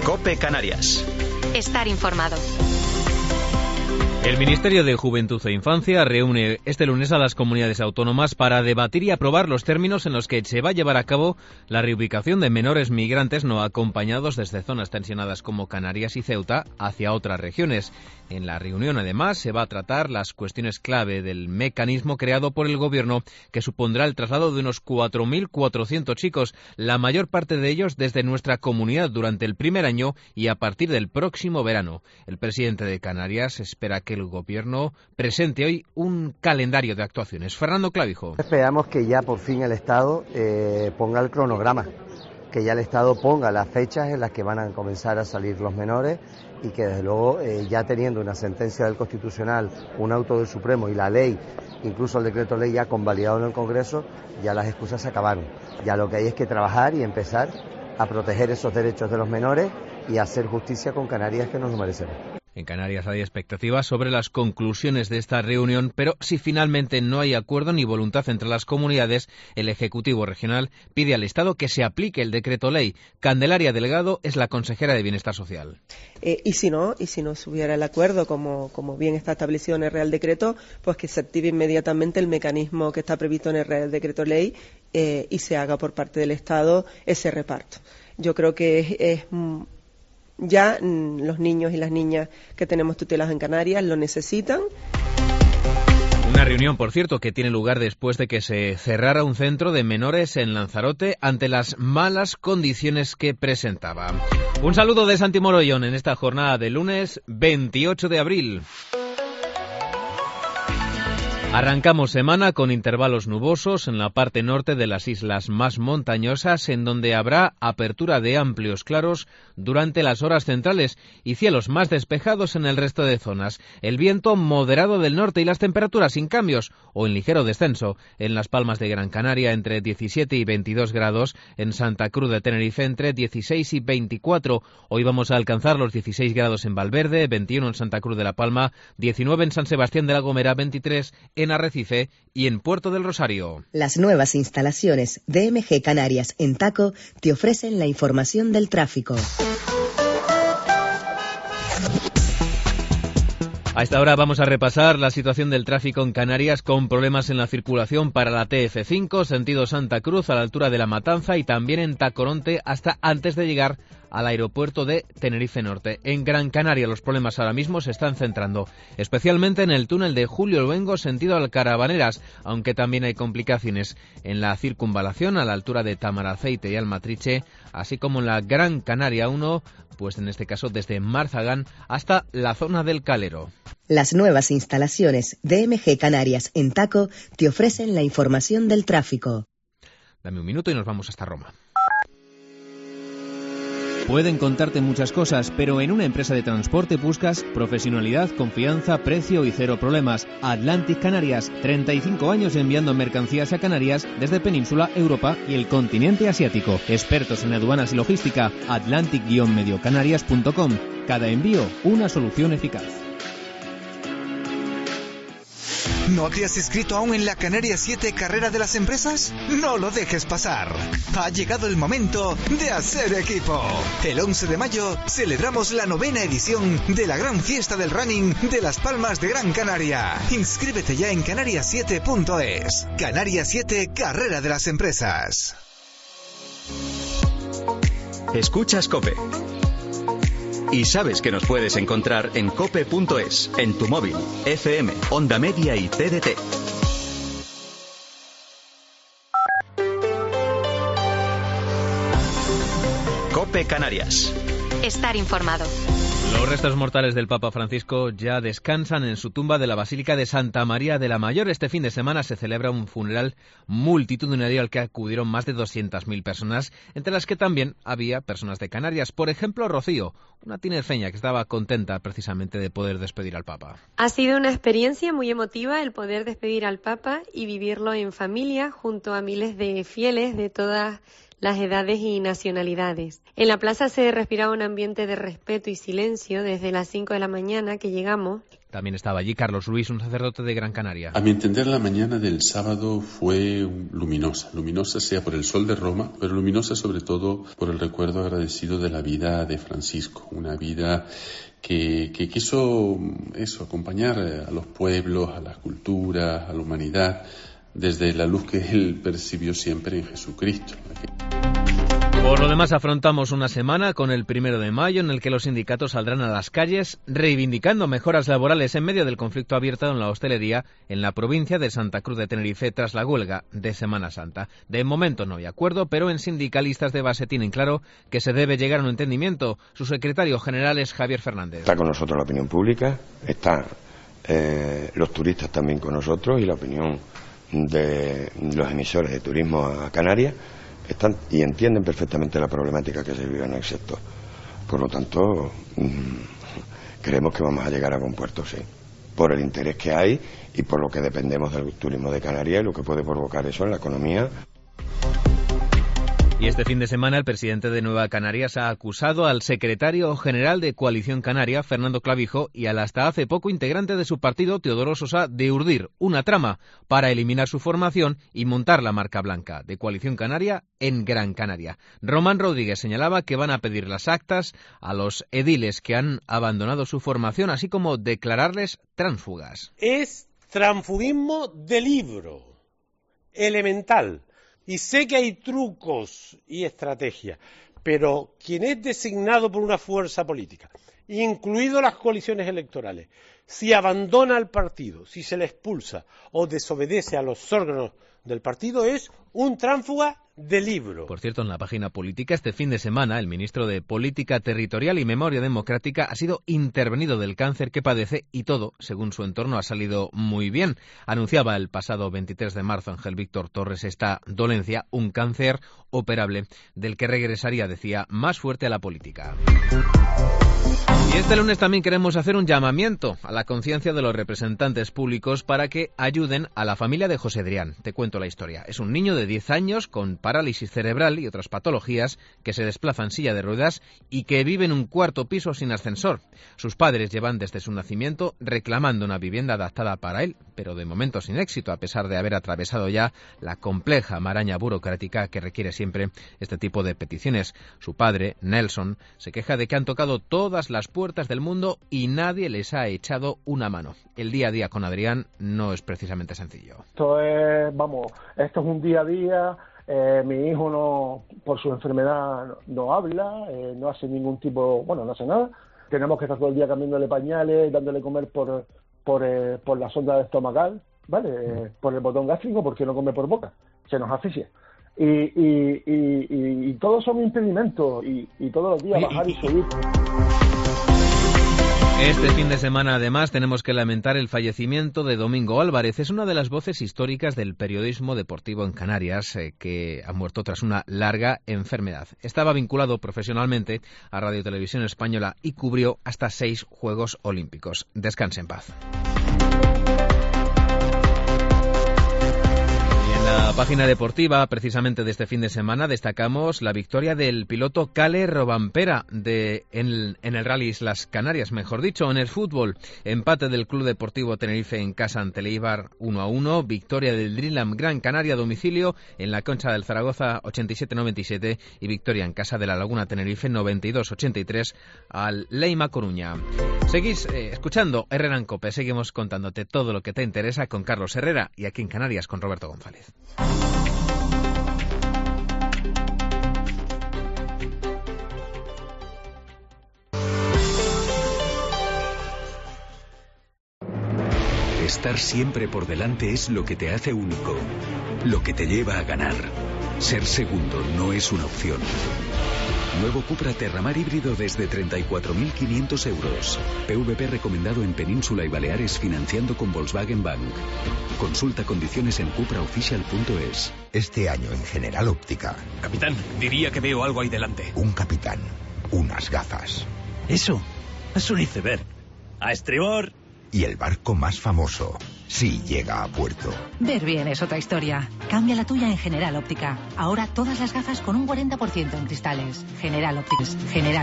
COPE Canarias. Estar informado. El Ministerio de Juventud e Infancia reúne este lunes a las comunidades autónomas para debatir y aprobar los términos en los que se va a llevar a cabo la reubicación de menores migrantes no acompañados desde zonas tensionadas como Canarias y Ceuta hacia otras regiones. En la reunión, además, se va a tratar las cuestiones clave del mecanismo creado por el Gobierno, que supondrá el traslado de unos 4.400 chicos, la mayor parte de ellos desde nuestra comunidad durante el primer año y a partir del próximo verano. El presidente de Canarias espera que el Gobierno presente hoy un calendario de actuaciones. Fernando Clavijo. Esperamos que ya por fin el Estado ponga el cronograma, que ya el Estado ponga las fechas en las que van a comenzar a salir los menores y que desde luego ya teniendo una sentencia del Constitucional, un auto del Supremo y la ley, incluso el decreto ley ya convalidado en el Congreso, ya las excusas se acabaron. Ya lo que hay es que trabajar y empezar a proteger esos derechos de los menores y a hacer justicia con Canarias, que nos lo merecemos. En Canarias hay expectativas sobre las conclusiones de esta reunión, pero si finalmente no hay acuerdo ni voluntad entre las comunidades, el Ejecutivo Regional pide al Estado que se aplique el decreto ley. Candelaria Delgado es la consejera de Bienestar Social. Y si no se hubiera el acuerdo, como bien está establecido en el Real Decreto, pues que se active inmediatamente el mecanismo que está previsto en el Real Decreto ley y se haga por parte del Estado ese reparto. Yo creo que ya los niños y las niñas que tenemos tutelados en Canarias lo necesitan. Una reunión, por cierto, que tiene lugar después de que se cerrara un centro de menores en Lanzarote ante las malas condiciones que presentaba. Un saludo de Santi Morollón en esta jornada de lunes 28 de abril. Arrancamos semana con intervalos nubosos en la parte norte de las islas más montañosas, en donde habrá apertura de amplios claros durante las horas centrales y cielos más despejados en el resto de zonas. El viento moderado del norte y las temperaturas sin cambios o en ligero descenso. En Las Palmas de Gran Canaria entre 17 y 22 grados, en Santa Cruz de Tenerife entre 16 y 24. Hoy vamos a alcanzar los 16 grados en Valverde, 21 en Santa Cruz de la Palma, 19 en San Sebastián de la Gomera, 23 en Arrecife y en Puerto del Rosario. Las nuevas instalaciones DMG Canarias en Taco te ofrecen la información del tráfico. A esta hora vamos a repasar la situación del tráfico en Canarias con problemas en la circulación para la TF5, sentido Santa Cruz, a la altura de La Matanza y también en Tacoronte hasta antes de llegar al aeropuerto de Tenerife Norte. En Gran Canaria los problemas ahora mismo se están centrando, especialmente en el túnel de Julio Luengo, sentido Alcarabaneras, aunque también hay complicaciones en la circunvalación a la altura de Tamaraceite y Almatriche, así como en la Gran Canaria 1, pues en este caso desde Marzagán hasta la zona del Calero. Las nuevas instalaciones DMG Canarias en Taco te ofrecen la información del tráfico. Dame un minuto y nos vamos hasta Roma. Pueden contarte muchas cosas, pero en una empresa de transporte buscas profesionalidad, confianza, precio y cero problemas. Atlantic Canarias, 35 años enviando mercancías a Canarias desde Península, Europa y el continente asiático. Expertos en aduanas y logística, atlantic-mediocanarias.com. Cada envío, una solución eficaz. ¿No te has inscrito aún en la Canarias 7 Carrera de las Empresas? No lo dejes pasar. Ha llegado el momento de hacer equipo. El 11 de mayo celebramos la 9ª edición de la gran fiesta del running de Las Palmas de Gran Canaria. Inscríbete ya en canarias7.es. Canarias 7 Carrera de las Empresas. Escuchas COPE. Y sabes que nos puedes encontrar en cope.es, en tu móvil, FM, Onda Media y TDT. COPE Canarias. Estar informado. Los restos mortales del Papa Francisco ya descansan en su tumba de la Basílica de Santa María de la Mayor. Este fin de semana se celebra un funeral multitudinario al que acudieron más de 200.000 personas, entre las que también había personas de Canarias. Por ejemplo, Rocío, una tinerfeña que estaba contenta precisamente de poder despedir al Papa. Ha sido una experiencia muy emotiva el poder despedir al Papa y vivirlo en familia junto a miles de fieles de todas las edades y nacionalidades. En la plaza se respiraba un ambiente de respeto y silencio desde las 5 de la mañana que llegamos. También estaba allí Carlos Ruiz, un sacerdote de Gran Canaria. A mi entender, la mañana del sábado fue luminosa sea por el sol de Roma, pero luminosa sobre todo por el recuerdo agradecido de la vida de Francisco, una vida que quiso acompañar a los pueblos, a las culturas, a la humanidad, desde la luz que él percibió siempre en Jesucristo. Por lo demás, afrontamos una semana con el 1 de mayo en el que los sindicatos saldrán a las calles reivindicando mejoras laborales en medio del conflicto abierto en la hostelería en la provincia de Santa Cruz de Tenerife tras la huelga de Semana Santa. De momento no hay acuerdo, pero en sindicalistas de base tienen claro que se debe llegar a un entendimiento. Su secretario general es Javier Fernández. Está con nosotros la opinión pública, están los turistas también con nosotros y la opinión de los emisores de turismo a Canarias. Están y entienden perfectamente la problemática que se vive en el sector. Por lo tanto, creemos que vamos a llegar a buen puerto, sí, por el interés que hay y por lo que dependemos del turismo de Canarias y lo que puede provocar eso en la economía. Y este fin de semana el presidente de Nueva Canarias ha acusado al secretario general de Coalición Canaria, Fernando Clavijo, y al hasta hace poco integrante de su partido, Teodoro Sosa, de urdir una trama para eliminar su formación y montar la marca blanca de Coalición Canaria en Gran Canaria. Román Rodríguez señalaba que van a pedir las actas a los ediles que han abandonado su formación, así como declararles tránsfugas. Es transfugismo de libro, elemental. Y sé que hay trucos y estrategias, pero quien es designado por una fuerza política, incluido las coaliciones electorales, si abandona el partido, si se le expulsa o desobedece a los órganos del partido, es un tránsfuga de libro. Por cierto, en la página política, este fin de semana, el ministro de Política Territorial y Memoria Democrática ha sido intervenido del cáncer que padece y todo, según su entorno, ha salido muy bien. Anunciaba el pasado 23 de marzo Ángel Víctor Torres esta dolencia, un cáncer operable, del que regresaría, decía, más fuerte a la política. Y este lunes también queremos hacer un llamamiento a la conciencia de los representantes públicos para que ayuden a la familia de José Adrián. Te cuento la historia. Es un niño de 10 años con parálisis cerebral y otras patologías que se desplaza en silla de ruedas y que vive en un cuarto piso sin ascensor. Sus padres llevan desde su nacimiento reclamando una vivienda adaptada para él, pero de momento sin éxito, a pesar de haber atravesado ya la compleja maraña burocrática que requiere siempre este tipo de peticiones. Su padre, Nelson, se queja de que han tocado todas las puertas del mundo y nadie les ha echado una mano. El día a día con Adrián no es precisamente sencillo. Esto es un día a día. Mi hijo no, por su enfermedad no habla, no hace ningún tipo, no hace nada. Tenemos que estar todo el día cambiándole pañales, dándole comer por la sonda estomacal, ¿vale? Por el botón gástrico, porque no come por boca, se nos asfixia. Y todos son impedimentos y todos los días bajar y subir. Este fin de semana, además, tenemos que lamentar el fallecimiento de Domingo Álvarez. Es una de las voces históricas del periodismo deportivo en Canarias, que ha muerto tras una larga enfermedad. Estaba vinculado profesionalmente a Radio Televisión Española y cubrió hasta 6 Juegos Olímpicos. Descanse en paz. En la página deportiva, precisamente de este fin de semana, destacamos la victoria del piloto Kale Robampera en el Rally Islas Canarias, mejor dicho, en el fútbol. Empate del Club Deportivo Tenerife en casa ante el Eibar 1-1, victoria del Dreamland Gran Canaria a domicilio en la Concha del Zaragoza 87-97 y victoria en casa de la Laguna Tenerife 92-83 al Leima Coruña. Seguís escuchando Herrera en COPE, seguimos contándote todo lo que te interesa con Carlos Herrera y aquí en Canarias con Roberto González. Estar siempre por delante es lo que te hace único, lo que te lleva a ganar. Ser segundo no es una opción. Nuevo Cupra Terramar híbrido desde 34.500 euros. PVP recomendado en Península y Baleares financiando con Volkswagen Bank. Consulta condiciones en cupraofficial.es. Este año en General Óptica. Capitán, diría que veo algo ahí delante. Un capitán, unas gafas. Eso es un iceberg. A estribor. Y el barco más famoso, si llega a puerto. Ver bien es otra historia. Cambia la tuya en General Óptica. Ahora todas las gafas con un 40% en cristales. General Óptica. General